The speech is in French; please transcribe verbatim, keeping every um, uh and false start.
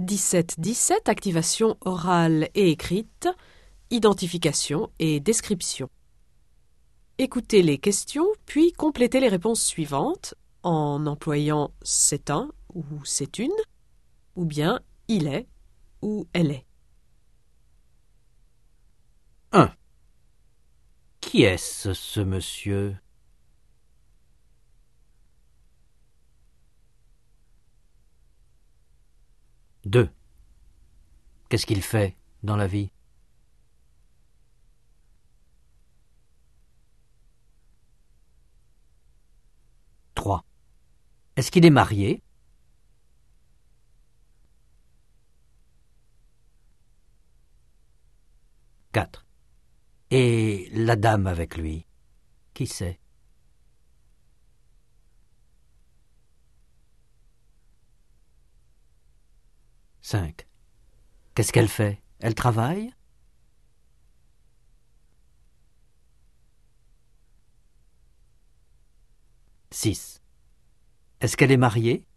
dix-sept dix-sept, activation orale et écrite, identification et description. Écoutez les questions, puis complétez les réponses suivantes en employant « c'est un » ou « c'est une » ou bien « il est » ou « elle est ». un. Qui est-ce, ce monsieur? deux. Qu'est-ce qu'il fait dans la vie? trois. Est-ce qu'il est marié? quatre. Et la dame avec lui, qui c'est? cinq. Qu'est-ce qu'elle fait? Elle travaille? six. Est-ce qu'elle est mariée?